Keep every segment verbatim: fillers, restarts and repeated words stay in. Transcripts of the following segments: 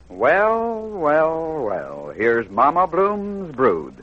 Well, well, well. Here's Mama Bloom's Brood.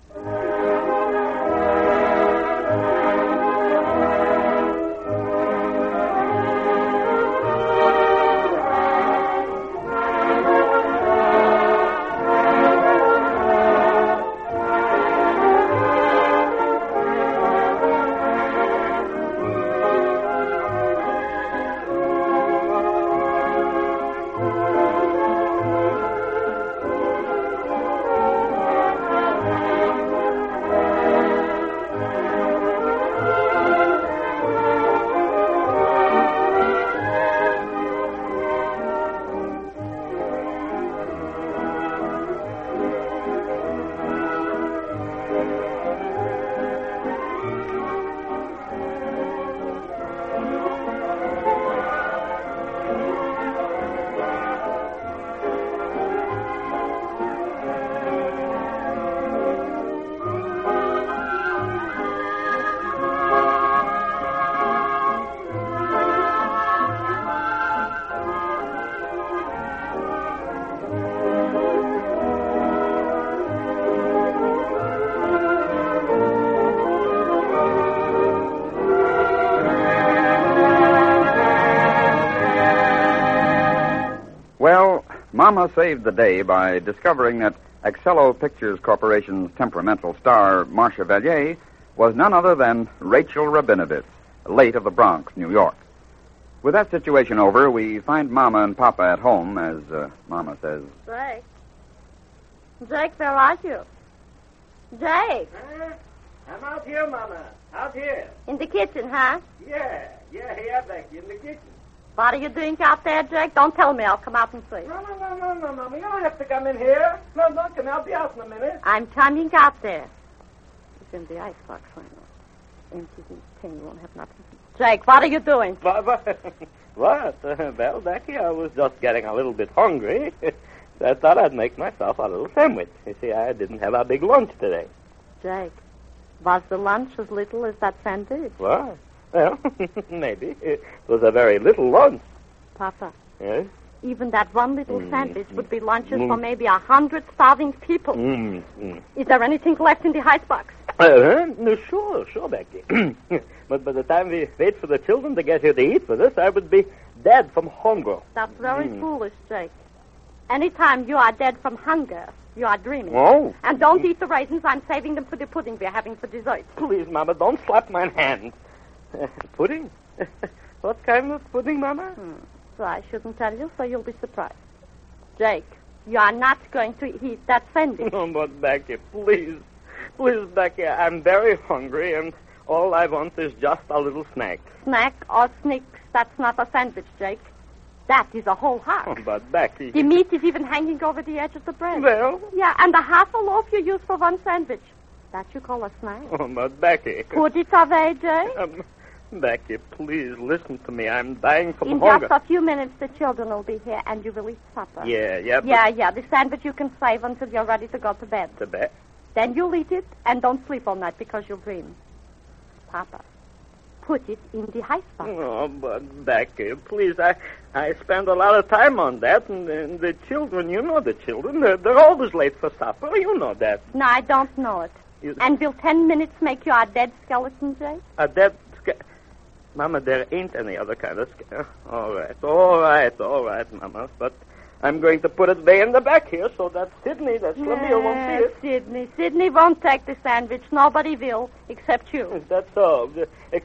Well, Mama saved the day by discovering that Excello Pictures Corporation's temperamental star, Marcia Vallier, was none other than Rachel Rabinovitz, late of the Bronx, New York. With that situation over, we find Mama and Papa at home, as uh, Mama says. Jake. Jake, where are you? Jake. Huh? I'm out here, Mama. Out here. In the kitchen, huh? Yeah, yeah, here back in the kitchen. What are you doing out there, Jake? Don't tell me. I'll come out and see. No, no, no, no, no, Mama. You don't have to come in here. No, no, come. I'll be out in a minute. I'm coming out there. It's in the icebox right now. Empty the tin. You won't have nothing. Jake, what are you doing? What? What? Uh, well, Becky, I was just getting a little bit hungry. So I thought I'd make myself a little sandwich. You see, I didn't have a big lunch today. Jake, was the lunch as little as that sandwich? What? Well, maybe. It was a very little lunch. Papa. Yes? Even that one little Mm, sandwich mm, would be lunches mm. for maybe a hundred starving people. Mm, mm. Is there anything left in the icebox? Uh, no, sure, sure, Becky. But by the time we wait for the children to get here to eat with us, I would be dead from hunger. That's very Mm. foolish, Jake. Anytime you are dead from hunger, you are dreaming. Oh? And don't eat the raisins. I'm saving them for the pudding we're having for dessert. Please, Mama, don't slap my hand. Uh, pudding? What kind of pudding, Mama? Hmm. So I shouldn't tell you, so you'll be surprised. Jake, you are not going to eat that sandwich. Oh, but Becky, please. Please, Becky, I'm very hungry, and all I want is just a little snack. Snack or snicks, that's not a sandwich, Jake. That is a whole Oh, heart. but Becky... The meat is even hanging over the edge of the bread. Well? Yeah, and a half a loaf you use for one sandwich. That you call a snack? Oh, but Becky... Put it away, Jake. Um, Becky, please listen to me. I'm dying from In hunger. just a few minutes, the children will be here, and you will eat supper. Yeah, yeah, but... Yeah, yeah. The sandwich you can save until you're ready to go to bed. The bed? Then you'll eat it, and don't sleep all night because you'll dream. Papa, put it in the icebox. Oh, but Becky, please, I I spend a lot of time on that, and, and the children, you know the children, they're, they're always late for supper. You know that. No, I don't know it. You, And will ten minutes make you a dead skeleton, Jake? a dead... Sca- Mama, there ain't any other kind of... Sca- all right, all right, all right, Mama, but... I'm going to put it way in the back here so that Sidney, that Schlemiel, won't see it. Sidney. Sidney won't take the sandwich. Nobody will, except you. That's all. The ex-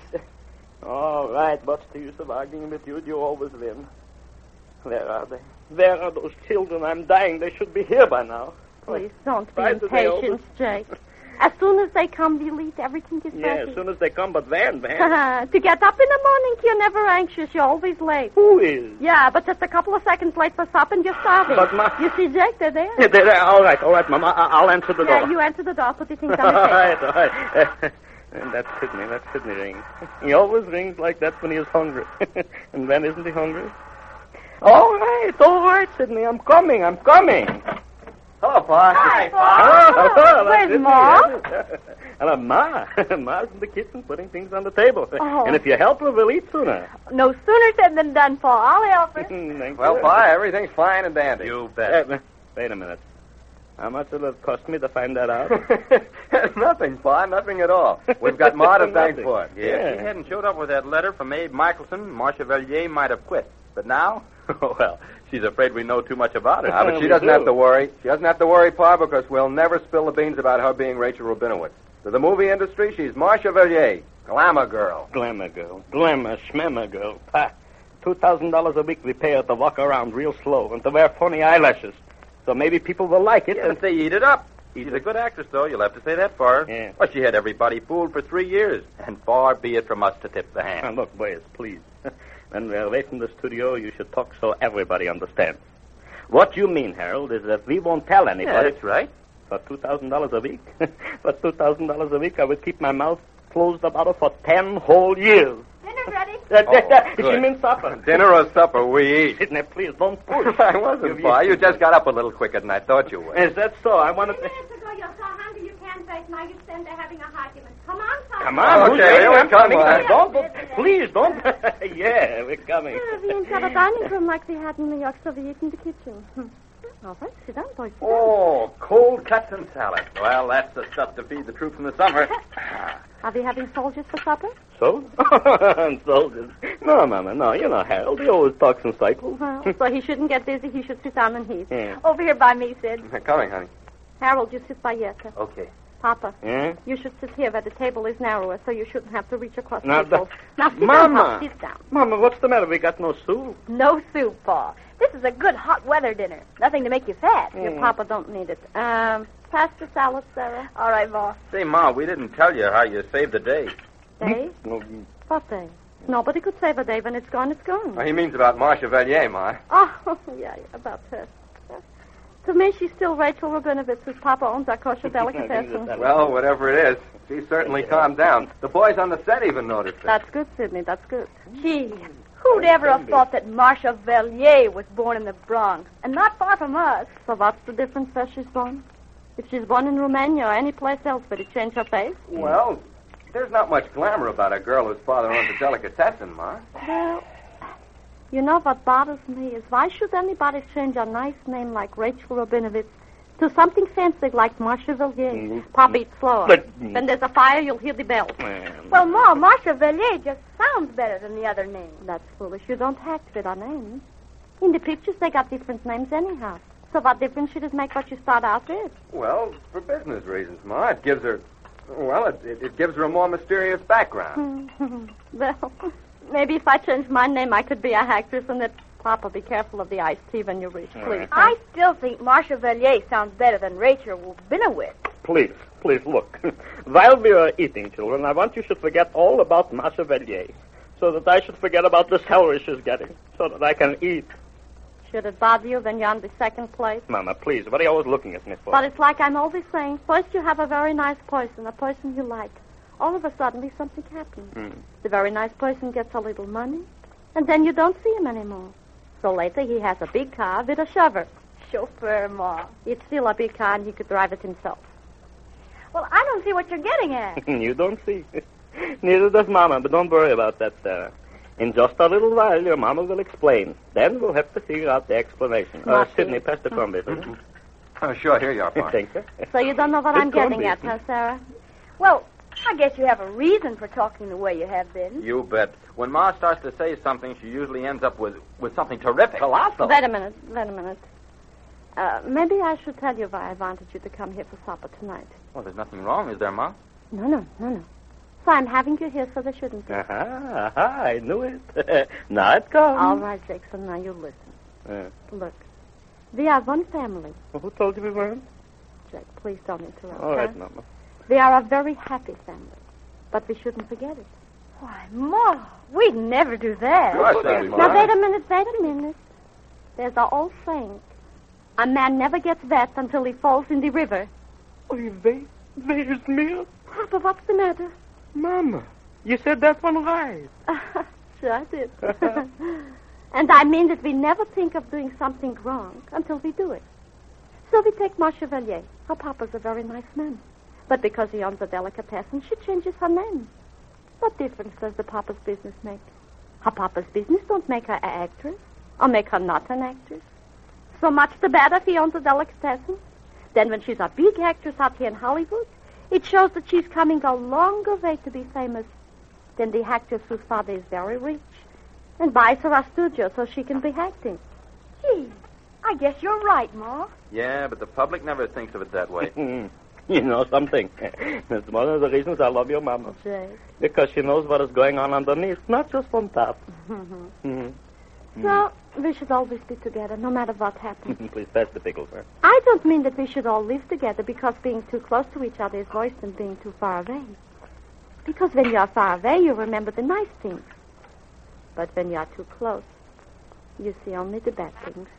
all right, what's the use of arguing with you? You always win. Where are they? Where are those children? I'm dying. They should be here by now. Please don't be Why do they impatient, Jake. As soon as they come, we'll eat. Everything is Yeah, ready. as soon as they come, but when, man? To get up in the morning, you're never anxious. You're always late. Who is? Yeah, but just a couple of seconds late for supper and you're starving. But Ma- You see, Jake, they're there. Yeah, they're there. All right, all right, Mama. I- I'll answer the door. Yeah, you enter the door, put the things on all the table. right, all right. And that's Sidney. That's Sidney rings. He always rings like that when he is hungry. And when isn't he hungry? All right, all right, Sidney. I'm coming. I'm coming. Hello, Pa. Hi, Pa. Pa. Oh, Where's that's Ma? it. Hello, Ma. Ma's in the kitchen putting things on the table. Oh. And if you help her, we'll eat sooner. No sooner said than done, Pa. I'll help her. Thank Well, you. Pa, everything's fine and dandy. You bet. Uh, wait a minute. How much will it cost me to find that out? Nothing, Pa, nothing at all. We've got Ma to thank Nothing. for it. Yeah. If he hadn't showed up with that letter from Abe Michelson, Marcia Valier might have quit. But now, well, she's afraid we know too much about her. Ah, but she doesn't have to worry. She doesn't have to worry, Pa, because we'll never spill the beans about her being Rachel Rabinowitz. To the movie industry, she's Marcia Valier, glamour girl. Glamour girl. Glamour, schmemmer girl. Pa, two thousand dollars a week we pay her to walk around real slow and to wear phony eyelashes. So maybe people will like it. Yeah, and but they eat it up. She's a good actress, though. You'll have to say that for her. Yeah. Well, she had everybody fooled for three years. And far be it from us to tip the Now, hand. look, boys, please. When we're away from the studio, you should talk so everybody understands. What you mean, Harold, is that we won't tell Yeah, anybody. that's right. For two thousand dollars a week? For two thousand dollars a week, I would keep my mouth closed about it for ten whole years. Dinner's ready. Uh, Oh, she good. means supper. Dinner or supper, we eat. Sidney, please, don't push. I wasn't, Pa. You just got up a little quicker than I thought you would. Is that so? I wanted to... Minutes ago, you're so hungry you can't face. Now you stand there having a argument. Come on, son. Come on, who's Okay, waiting? here we I'm come, coming. boys. Don't, don't, please, don't. Yeah, we're coming. Yeah, we ain't got a dining room like we had in New York, so we eat in the kitchen. Hmm. All right, sit down, boys. Sit down. Oh, cold cuts and salad. Well, that's the stuff to feed the troops in the summer. Are we having soldiers for supper? So? Soldiers. No, Mama, no. You know, Harold, he always talks in cycles. Well, so he shouldn't get busy. He should sit down and eat. Yeah. Over here by me, Sid. Coming, honey. Harold, you sit by Yetta. Okay. Papa, Yeah? you should sit here where the table is narrower, so you shouldn't have to reach across Now, the table. Now, sit down, Mama. Pop. Sit down. Mama, what's the matter? We got no soup. No soup, Pa. This is a good hot weather dinner. Nothing to make you fat. Your Mm. Papa don't need it. Um, pass the salad, Sarah. All right, Ma. Say, Ma, we didn't tell you how you saved the day. Day? No, What day? Nobody could save a day. When it's gone, it's gone. Well, he means about Marcia Valier, Ma. Oh, yeah, yeah, about her. To me, she's still Rachel Rabinowitz, whose Papa owns our kosher delicatessen. Well, whatever it is, she's certainly calmed down. The boys on the set even noticed it. That's good, Sidney. That's good. Gee, who'd ever have thought that Marcia Valier was born in the Bronx and not far from us? So what's the difference where she's born? If she's born in Romania or any place else, would it change her face? Well, there's not much glamour about a girl whose father owns a delicatessen, Ma. Well, you know what bothers me is why should anybody change a nice name like Rachel Rabinowitz to something fancy like Marcia Valier? Mm. Pop, eat slower. But- When there's a fire, you'll hear the bell. Well, Ma, Marcia Valier just sounds better than the other name. That's foolish. You don't hack with our names. In the pictures, they got different names anyhow. So what difference should it make what you start out with? Well, for business reasons, Ma. It gives her, well, it, it, it gives her a more mysterious background. Well, maybe if I changed my name, I could be a actress, and that Papa, be careful of the iced tea when you reach, please. I still think Marcia Valier sounds better than Rachel Rabinowitz. Please, please, look. While we are eating, children, I want you should forget all about Marcia Valier, so that I should forget about the salary she's getting, so that I can eat. Should it bother you when you're on the second plate? Mama, please, what are you always looking at me for? But it's like I'm always saying, first you have a very nice person, a person you like. All of a sudden, something happens. Hmm. The very nice person gets a little money, and then you don't see him anymore. So later he has a big car with a shover. Chauffeur, Ma. It's still a big car, and he could drive it himself. Well, I don't see what you're getting at. You don't see. Neither does Mama, but don't worry about that, Sarah. In just a little while, your Mama will explain. Then we'll have to figure out the explanation. Uh, Marcia. Sidney, pass the corned beef. will you? Oh, sure, here you are, Pa. Thank you. So you don't know what Good I'm getting corned at, beef. huh, Sarah? Well, I guess you have a reason for talking the way you have been. You bet. When Ma starts to say something, she usually ends up with, with something terrific. Colossal. Wait a minute, wait a minute. Uh, maybe I should tell you why I wanted you to come here for supper tonight. Well, there's nothing wrong, is there, Ma? No, no, no, no. So I'm having you here so there shouldn't be. Aha, aha, I knew it. Now it comes. All right, Jackson, now you listen. Uh, Look, we are one family. well, who told you we weren't? Jack, please don't interrupt. All right, huh? Mama. We are a very happy family, but we shouldn't forget it. Why, Ma, we'd never do that. Of course not, Ma. Now, wait a minute, wait a minute. There's an old saying. A man never gets wet until he falls in the river. Oh, they, there's milk. Papa, what's the matter? Mama, you said that one right. Sure I did. And I mean that we never think of doing something wrong until we do it. So we take Marche Vallier. Her papa's a very nice man. But because he owns a delicatessen, she changes her name. What difference does the papa's business make? Her papa's business don't make her an actress, or make her not an actress. So much the better if he owns a delicatessen. Then when she's a big actress out here in Hollywood, it shows that she's coming a longer way to be famous than the actress whose father is very rich and buys her a studio so she can be acting. Gee, I guess you're right, Ma. Yeah, but the public never thinks of it that way. You know something? That's one of the reasons I love your Mama. Jay. Because she knows what is going on underneath, not just on top. Mm-hmm. So, we should always be together, no matter what happens. Please pass the pickles, sir. I don't mean that we should all live together because being too close to each other is worse than being too far away. Because when you are far away, you remember the nice things. But when you are too close, you see only the bad things.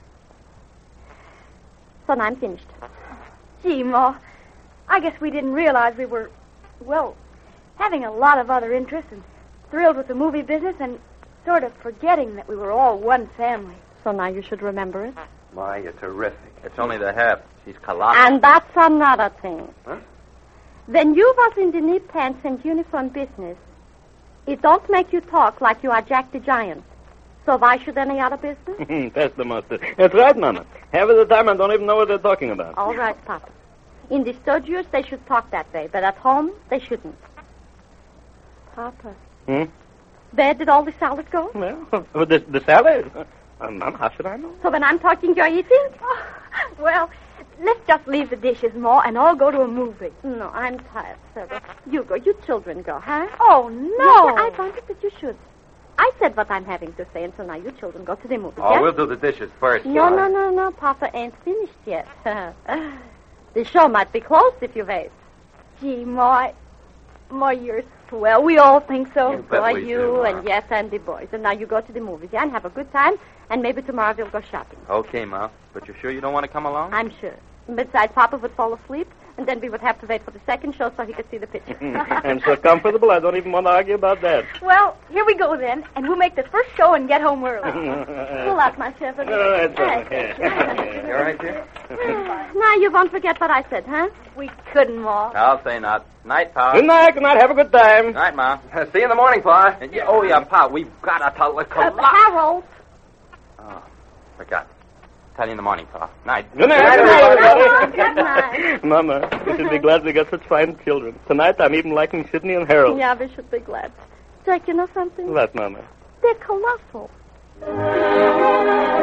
So now I'm finished. Gee, Ma, I guess we didn't realize we were, well, having a lot of other interests and thrilled with the movie business and sort of forgetting that we were all one family. So now you should remember it. My, you're terrific. It's only the half. She's colossal. And that's another thing. Huh? When you was in the knee pants and uniform business, it don't make you talk like you are Jack the Giant. So why should any other business? Pass the mustard. That's right, Mama. Half of the time I don't even know what they're talking about. All right, Papa. In the studios, they should talk that way, but at home, they shouldn't. Papa. Hmm? Where did all the salad go? Well, the, the salad? Uh, Mama, how should I know? So when I'm talking, you're eating? Oh, well, let's just leave the dishes, Ma, and all go to a movie. No, I'm tired, Sarah. You go. You children go, huh? Oh, no. Yeah, I wanted that you should. I said what I'm having to say, and so now you children go to the movie. Oh, yeah? we'll do the dishes first. No, no, no, no. Papa ain't finished yet. The show might be closed if you wait. Gee, Ma, Ma, you're swell. We all think so. You bet So are we you, do, Ma. and yes, and the boys. And now you go to the movies, yeah, and have a good time, and maybe tomorrow we'll go shopping. Okay, Ma. But you're sure you don't want to come along? I'm sure. Besides, Papa would fall asleep, and then we would have to wait for the second show so he could see the picture. I'm so comfortable, I don't even want to argue about that. Well, here we go then, and we'll make the first show and get home early. Pull out my chef. Oh, that's all right. You all right, dear? Now you won't forget what I said, huh? We couldn't, Ma. I'll say not. Night, Pa. Good night, good night. Have a good time. Night, Ma. See you in the morning, Pa. And yeah, oh, yeah, Pa, we've got to tell the Uh, col- Harold. Oh, forgot. Tell you in the morning, Pa. Night. Good night, Good everybody. night. Good night. Mama, we should be glad we got such fine children. Tonight I'm even liking Sidney and Harold. Yeah, we should be glad. Jack, you know something? What, Mama? They're colossal.